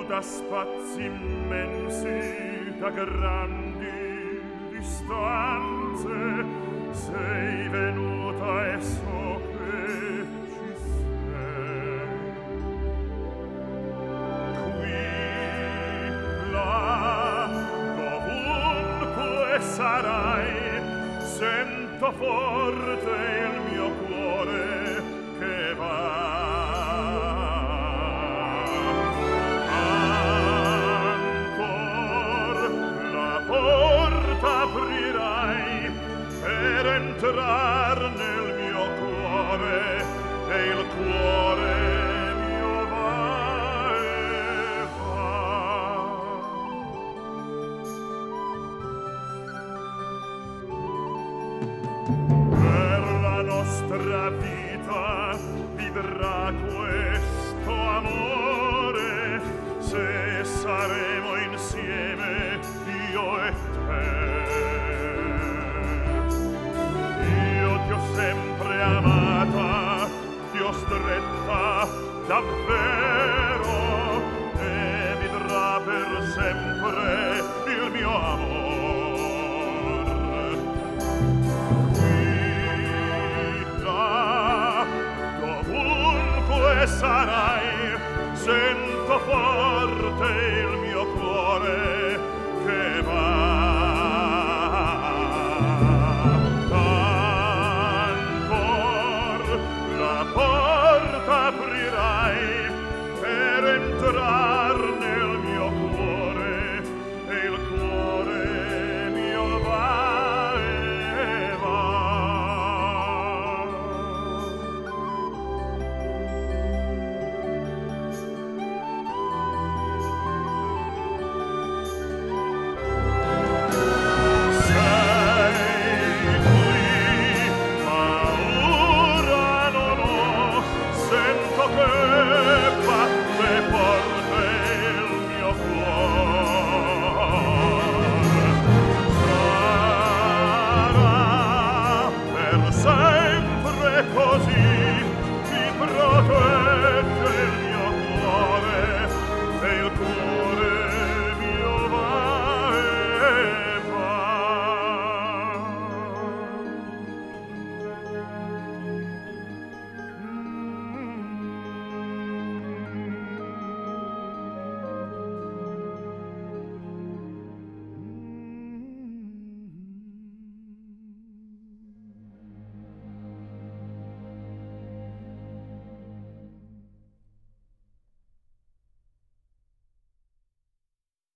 da spazi immensi, da grandi distanze, sei venuta e so che ci sei. Qui, là, dovunque sarai, sento forte il mio cuore che va. Aprirai per entrar nel mio cuore e il cuore mio va e va. Per la nostra vita vivrà questo amore se saremo insieme io e sempre amata, ti ho stretta davvero e vivrà per sempre il mio amor. Qui, là, dovunque sarai, sento forte il mio cuore che va.